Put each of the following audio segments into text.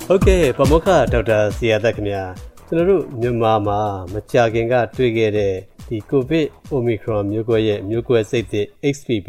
ဟုတ်ကဲ့ပမောက္ခဒေါက်တာဇေယျသက်ခင်ဗျာကျွန်တော်တို့မြန်မာမှာမကြာခင်ကတွေ့ခဲ့တဲ့ဒီကိုဗစ် Omicron မျိုးကွဲရဲ့မျိုးကွဲစိတ်သစ် XBB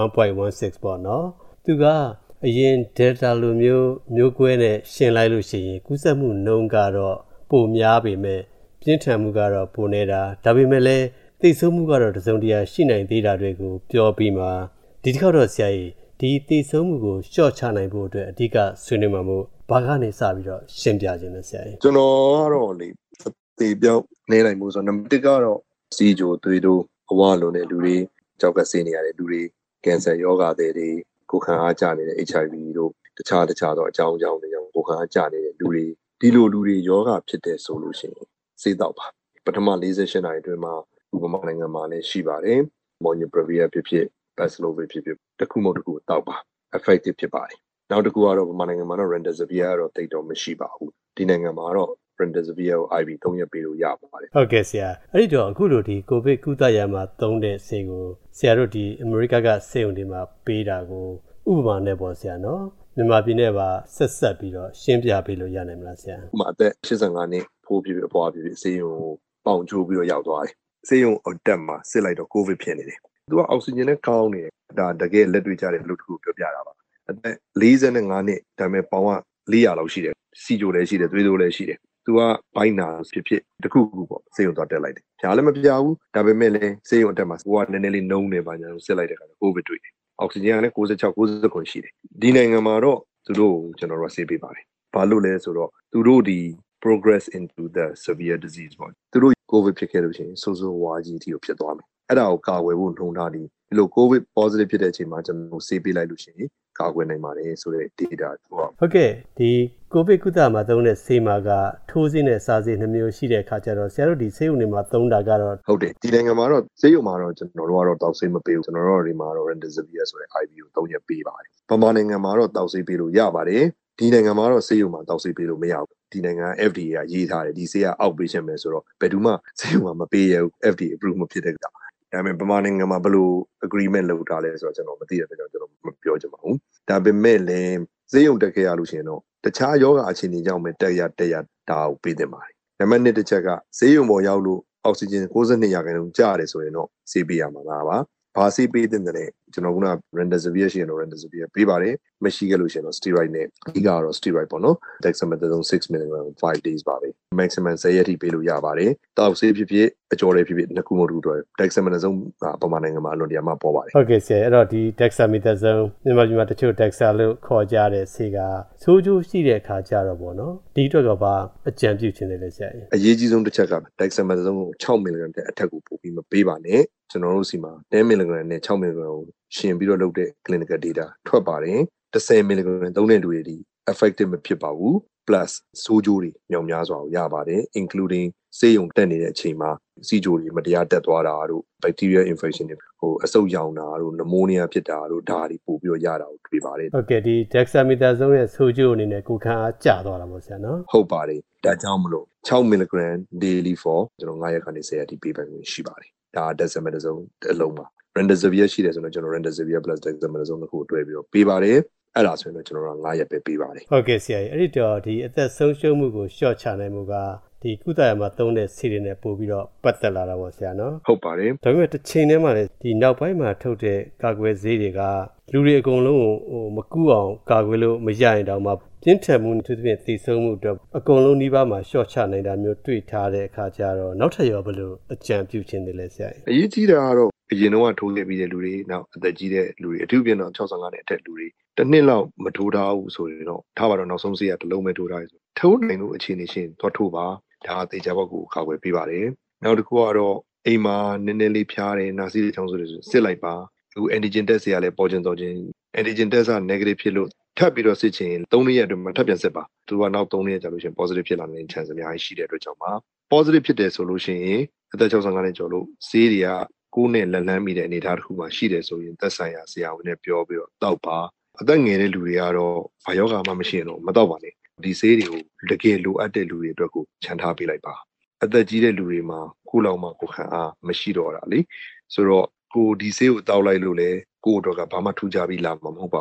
1.16 ပေါ့နော်သူကအရင် Delta လိုမျိုးကွဲနဲ့ရှင်းလိုက်လို့ရှိရင်ကူးစက်မှုနှုန်းကတော့ပိုများပေမဲ့ပြင်းထန်မှုကတော့ပိုနေတာဒါပေမဲ့လည်းသိဆုံးမှုကတော့တစုံတရာရှိနိုင်သေးတာတွေကိုပြောပြီးမှဒီတစ်ခါတော့ဆရာကြီးဒီသိဆုံးမှုကိုရှော့ချနိုင်ဖို့အတွက်အဓိကဆွေးနွေးမှာမို့ဘာကနေစပြီးတော့ရှင်းပြခြင်းလဲဆရာကြီးကျွန်တော်ကတော့လေသေပြောင်းနေနိုင်မှုဆိုတော့နံပါတ်1ကတော့စီဂျိုသွေးတို့အဝလိုနဲ့လူတွေကြောက်ကဆေးနေရတဲ့လူတွေကင်ဆာယောဂါတွေကိုခံအားကျနေတဲ့ HIV တို့တခြားသောအကြောင်းတွေကြောင့်ကိုခံအားကျနေတဲ့လူတွေဒီလိုလူတွေယောဂါဖြစ်တဲ့ဆိုလို့ရှိရင်ဆေးတော့ပါပထမ48နာရီအတွင်းမှာဥပမာနိုင်ငံမှာလည်းရှိပါတယ်မော်ညပရဗီယာဖြစ်ဖြစ် Paxlovid ဖြစ်ဖြစ်တစ်ခုမဟုတ်တစ်ခုတောက်ပါ effective ဖြစ်ပါတယ်နောက်တစ်ခုကတော့မြန်မာနိုင်ငံမှာတော့ Remdesivir ကတော့တိတ်တော့မရှိပါဘူးဒီနိုင်ငံမှာတော့ Remdesivir ကို IV 3ရက်ပေးလို့ရပါတယ်ဟုတ်ကဲ့ဆရာအဲ့ဒီတော့အခုလိုဒီကိုဗစ်ကုသရမှာသုံးတဲ့ဆေးကိုဆရာတို့ဒီအမေရိကကဆေးရုံတွေမှာပေးတာကိုဥပမာနဲ့ပေါ့ဆရာနော်မြန်မာပြည်နဲ့ပါဆက်ပြီးတော့ရှင်းပြပေးလို့ရနိုင်မလားဆရာဥပမာအသက်85နှစ်ဖိုးဖြစ်ဖြစ်အဖွားဖြစ်ဖြစ်ဆေးရုံကိုပေါင်ချိုးပြီးတော့ရောက်သွားတယ်ဆေးရုံအတက်မှာစစ်လိုက်တော့ကိုဗစ်ဖြစ်နေတယ်သူကအောက်ဆီဂျင်နဲ့ကောင်းနေတယ်ဒါတကယ်လက်တွေ့ကြတဲ့လူတစ်ခုပြောပြတာပါအသက်45နှစ်ဒါပေမဲ့ပေါင်က400လောက်ရှိတယ်စီဂျိုလည်းရှိတယ်သွေးတိုးလည်းရှိတယ်သူကဘိုင်းနာဖြစ်တခုခုပေါ့ဆေးရုံသွားတက်လိုက်တယ်ဖြားလည်းမပြဘူးဒါပေမဲ့လည်းဆေးရုံအတက်မှာကိုကနည်းနည်းလေးနှုံးနေပါညာစစ်လိုက်တဲ့အခါကိုဗစ်တွေ့တယ်အောက်ဆီဂျင်ကလည်း96-99ရှိတယ်ဒီနိုင်ငံမှာတော့သူတို့ကျွန်တော်တို့ဆေးပေးပါတယ်ဘာလို့လဲဆိုတော့သူတို့ဒီ progress into the severe disease ပေါ့သူတို့ covid ဖြစ်ခဲ့လို့ရှိရင်ဆိုးဆိုးဝါးကြီးအထိကိုဖြစ်သွားမယ်အဲ့ဒါကိုကာကွယ်ဖို့နှုံထားဒီလို covid positive ဖြစ်တဲ့အချိန်မှာကျွန်တော်ဆေးပေးလိုက်လို့ရှိရင်ကာကွယ်နိုင်ပါတယ်ဆိုတဲ့ data ဟုတ်ကဲ့ဒီကိုဗစ်ကုသမှာသုံးတဲ့ဆေးမှာကထိုးဆေးနဲ့စားဆေး2မျိုးရှိတဲ့အခါကျတော့ဆရာတို့ဒီဆေးရုံတွေမှာသုံးတာကတော့ဟုတ်တယ်ဒီနိုင်ငံမှာတော့ဆေးရုံမှာတော့ကျွန်တော်တို့ကတော့တောက်ဆေးမပေးဘူးကျွန်တော်တို့ဒီမှာတော့ Remdesivir ဆိုတဲ့ IV ကို3ရက်ပေးပါတယ်ဗမာနိုင်ငံမှာတော့တောက်ဆေးပေးလို့ရပါတယ်ဒီနိုင်ငံမှာတော့ဆေးရုံမှာတောက်ဆေးပေးလို့မရဘူးဒီနိုင်ငံ FDA ကရေးထားတယ်ဒီဆေးက outpatient ပဲဆိုတော့ဘယ်သူမှဆေးရုံမှာမပေးရဘူး FDA approve မဖြစ်တဲ့ကြောင့်ဒါပေမဲ့ဗမာနိုင်ငံမှာဘယ်လို agreement လုပ်ထားလဲဆိုတော့ကျွန်တော်မသိတဲ့အတွက်ကျွန်တော်မပြောချင်ပါဘူးဒါပေမဲ့လည်းဆေးရုံတက်ခဲ့ရလို့ရှိရင်တော့တခြားယောဂအခြေအနေကြောင့်ပဲတက်ရဒါကိုပေးတင်ပါတယ်နံပါတ်1တစ်ချက်ကဆေးရုံပေါ်ရောက်လို့အောက်ဆီဂျင်92%ကျရတယ်ဆိုရင်တော့ဆေးပေးရမှာလားပါဘာဆေးပေးတဲ့တဲ့ကျွန်တော်က Remdesivir ရှိရင်တော့ Remdesivir ပေးပါတယ်မရှိခဲ့လို့ရှိရင်တော့ steroid နဲ့အဓိကတော့ steroid ပေါ့နော် dexamethasone 6mg 5 days ပါပဲ maximum 10ရက်ထိပေးလို့ရပါတယ်တောက်ဆေးဖြစ်ဖြစ်အကျော်လေးဖြစ်ဖြစ်နှစ်ခုမဟုတ်ဘူးတော့ dexamethasone ကပမာနိုင်ငံမှာအလွန်တရာမှပေါ်ပါတယ်ဟုတ်ကဲ့ဆရာအဲ့တော့ဒီ dexamethasone မြန်မာပြည်မှာတချို့ dexa လို့ခေါ်ကြတဲ့ဆေးကဆိုးကျိုးရှိတဲ့အခါကျတော့ပေါ့နော်ဒီအတွက်ကဘာအကြံပြုခြင်းလဲဆရာအရေးကြီးဆုံးတစ်ချက်က dexamethasone ကို 6mg တဲ့အထက်ကိုပို့ပြီးမပေးပါနဲ့ကျွန်တော်တို့စီမှာ 10mg နဲ့ 6mg ကိုရှင်ပြီးတော့လုပ်တဲ့ clinical data ထွက်ပါတယ် 10mg သုံးတဲ့လူတွေဒီ effective မဖြစ်ပါဘူး plus ဆိုးကျိုးတွေညောင်များစွာကိုရပါတယ် including ဆေးရုံတက်နေတဲ့အချိန်မှာစီဂျိုတွေမတရားတက်သွားတာတို့ bacterial infection တွေအဆုတ်ရောင်တာတို့ pneumonia ဖြစ်တာတို့ဒါတွေပို့ပြီးတော့ရတာကိုတွေ့ပါတယ်ဟုတ်ကဲ့ဒီ dexamethasone ရဲ့ဆိုးကျိုးအနေနဲ့ကိုခံအားကျသွားတာပေါ့ဆရာနော်ဟုတ်ပါတယ်ဒါကြောင့်မလို့ 6mg daily for ကျွန်တော်9ရက်ကနေ10ရက်ထိပေးပိုင်ခွင့်ရှိပါတယ်ဒါ dexamethasone အလုံးပါ Remdesivir ရှိတယ်ဆိုတော့ကျွန်တော် Remdesivir plus dexamethasone ကိုတွဲပြီးတော့ပေးပါတယ်အဲ့ဒါဆိုရင်တော့ကျွန်တော်တို့9ရက်ပဲပေးပါတယ်ဟုတ်ကဲ့ဆရာအဲ့ဒီတော့ဒီအသက်ဆုံးရှုံးမှုကိုရှော့ချနိုင်မှုကဒီကုသရမှာသုံးတဲ့ဆေးတွေနဲ့ပို့ပြီးတော့ပတ်သက်လာတာပေါ့ဆရာနော်ဟုတ်ပါတယ်ဒါပေမဲ့တစ်ချိန်တည်းမှာလည်းဒီနောက်ပိုင်းမှာထုတ်တဲ့ကာကွယ်ဆေးတွေကလူတွေအကုန်လုံးကိုမကူအောင်ကာကွယ်လို့မရရင်တောင်မှပြင်းထန်မှုသူသဖြင့်သိဆုံးမှုအတွက်အကုန်လုံးနှိပါမှာရှော့ချနိုင်တာမျိုးတွေ့ထားတဲ့အခါကျတော့နောက်ထပ်ရောဘယ်လိုအကြံပြုခြင်းတွေလဲဆရာအရေးကြီးတာကတော့အရင်တော့ထိုးခဲ့ပြီးတဲ့လူတွေနောက်အသက်ကြီးတဲ့လူတွေအထူးပြန်တော့65နဲ့အထက်လူတွေတစ်နှစ်လောက်မထိုးထားဘူးဆိုရင်တော့ထားပါတော့နောက်ဆုံးဆေးကတစ်လုံးပဲထိုးထားရဆိုထိုးနိုင်လို့အခြေအနေရှင်သွားထိုးပါဒါအသေးချာဘောက်ကိုကာကွယ်ပေးပါတယ်နောက်တစ်ခုကတော့အိမ်မှာနည်းနည်းလေးဖျားတယ်နာစီးချောင်းဆိုလို့စစ်လိုက်ပါအခု antigen test တွေကလည်းပေါ်ကျင်တော့ချင်း antigen test က negative ဖြစ်လို့ထပ်ပြီးတော့စစ်ချင်3ရက်အတွင်းမှာထပ်ပြန်စစ်ပါသူကနောက်3ရက်ကြာလို့ရှိရင် positive ဖြစ်လာနိုင်တဲ့ chance အများကြီးရှိတဲ့အတွက်ကြောင့်ပါ positive ဖြစ်တယ်ဆိုလို့ရှိရင်အသက်65နဲ့ကျော်လို့ဆေးတွေကကိုယ်နဲ့လက်လန်းမိတဲ့အနေအထားတစ်ခုမှရှိတယ်ဆိုရင်သက်ဆိုင်ရာဆရာဝန်နဲ့ပြောပြီးတော့တောက်ပါအသက်ငယ်တဲ့လူတွေကတော့ဘာယောဂမှမရှိရင်တော့မတောက်ပါနဲ့ဒီဆေးတွေကိုတကယ်လိုအပ်တဲ့လူတွေအတွက်ကိုခြံထားပေးလိုက်ပါအသက်ကြီးတဲ့လူတွေမှာခုလောက်မှကိုခံအားမရှိတော့တာလေဆိုတော့ကိုဒီဆေးကိုတောက်လိုက်လို့လေကိုအတွက်ကဘာမှထူးခြားပြီးလာမှာမဟုတ်ပါဘူး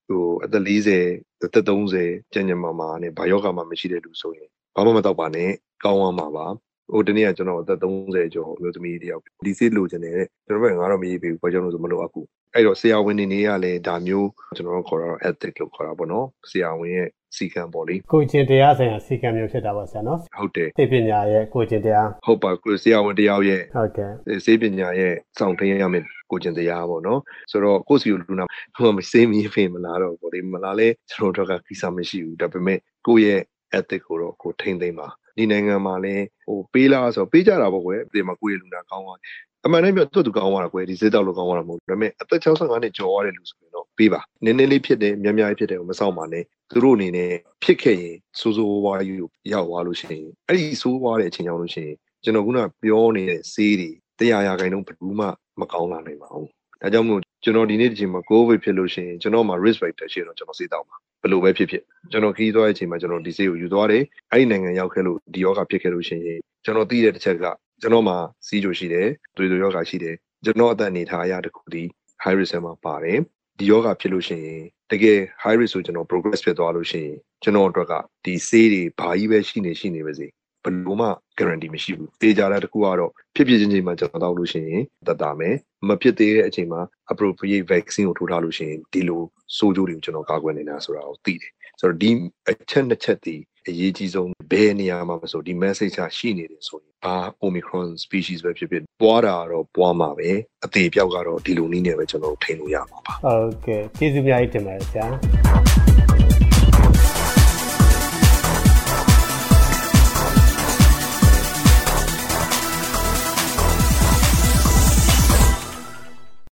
အသက်40အသက်30ကျန်ကျန်မာနဲ့ဘာယောဂမှမရှိတဲ့လူဆိုရင်ဘာမှမတော့ပါနဲ့ကောင်းသွားမှာပါတနေ့ကကျွန်တော်အသက်30ကျော်မျိုးသမီးတယောက်ဒီဆေးလိုချင်တယ်ကျွန်တော်ဘက်ငါတော့မရေးပေးဘူးဘာကြောင့်လဲဆိုမလို့အခုအဲ့တော့ဆရာဝန်နေကလည်းဒါမျိုးကျွန်တော်တို့ခေါ်တော့ ethic လို့ခေါ်တာပေါ့နော်ဆရာဝန်ရဲ့စီကံပေါ့လေကိုကျင်တရားဆိုင်ရာစီကံမျိုးဖြစ်တာပေါ့ဆရာနော်ဟုတ်တယ်သိပညာရဲ့ကိုကျင်တရားဟုတ်ပါကိုဆရာဝန်တရားရဲ့ဟုတ်ကဲ့စေပညာရဲ့စောင့်ထိန်ရမယ်ကိုကျင်တရားပေါ့နော်ဆိုတော့ကိုစီကိုလူနာဟိုမစေးမီဖေးမလာတော့ပေါ့လေမလာလဲကျွန်တော်တို့ကကိစ္စမရှိဘူးဒါပေမဲ့ကိုရဲ့ ethic ကိုတော့ကိုထိန်သိမ်းပါဒီနိုင်ငံမှာလည်းပေးလားဆိုပေးကြတာပေါ့ကွယ်ဒီမှာကိုရဲ့လူနာကောင်းသွားအမှန်တမ်းပြောသူကောင်းသွားတာကွယ်ဒီစေးတောက်လို့ကောင်းသွားတာမဟုတ်ဘူးဒါပေမဲ့အသက်65နှစ်ကျော်သွားတဲ့လူဆိုရင်တော့ပေးပါနည်းနည်းလေးဖြစ်တယ်များများဖြစ်တယ်မဆောင်ပါနဲ့သူတို့အနေနဲ့ဖြစ်ခဲ့ရင်စိုးစိုးဝါးယူရောက်သွားလို့ရှိရင်အဲ့ဒီစိုးဝါးတဲ့အချိန်ရောက်လို့ရှိရင်ကျွန်တော်ခုနပြောနေတဲ့ဆေးတွေ100%ဘယ်သူမှမကောင်းလာနိုင်ပါဘူးဒါကြောင့်မို့ကျွန်တော်ဒီနေ့ဒီချိန်မှာ COVID ဖြစ်လို့ရှိရင်ကျွန်တော်မှာ risk factor ရှိတော့ကျွန်တော်ဆေးတောက်ပါဘယ်လိုပဲဖြစ်ဖြစ်ကျွန်တော်ခီးသွားတဲ့အချိန်မှာကျွန်တော်ဒီဆေးကိုယူသွားတယ်အဲ့ဒီနိုင်ငံရောက်ခဲ့လို့ဒီယောဂဖြစ်ခဲ့လို့ရှိရင်ကျွန်တော်သိတဲ့တစ်ချက်ကကျွန်တော်မှာစီးကြိုရှိတယ်သွေးယောဂရှိတယ်ကျွန်တော်အသက်အနေထားအရာတစ်ခုဒီ high risk မှာပါတယ်ဒီယောဂဖြစ်လို့ရှိရင်တကယ် high risk ဆိုကျွန်တော် progress ဖြစ်သွားလို့ရှိရင်ကျွန်တော်အတွက်ကဒီဆေးတွေဘာကြီးပဲရှိနေပါစေဘယ်လိုမှ guarantee မရှိဘူးတေးကြတာတခုကတော့ဖြစ်ချင်းချင်းမှကျွန်တော်တောက်လို့ရှိရင်တတ်တာမယ်မဖြစ်သေးတဲ့အချိန်မှာ appropriate vaccine ကိုထိုးထားလို့ရှိရင်ဒီလိုစိုးကျိုးတွေကိုကျွန်တော်ကာကွယ်နေတာဆိုတာကိုသိတယ်ဆိုတော့ဒီအချက်နှစ်ချက်ဒီအရေးကြီးဆုံးဘယ်နေရာမှာမဆိုဒီ message ရှိနေတယ်ဆိုရင်ဘာ Omicron species ပဲဖြစ်ဖြစ်ပွားတာတော့ပွားမှာပဲအသေးပြောက်ကတော့ဒီလိုနည်းနဲ့ပဲကျွန်တော်ထိန်းလို့ရမှာပါဟုတ်ကဲ့ကျေးဇူးများကြီးတင်ပါတယ်ဆရာ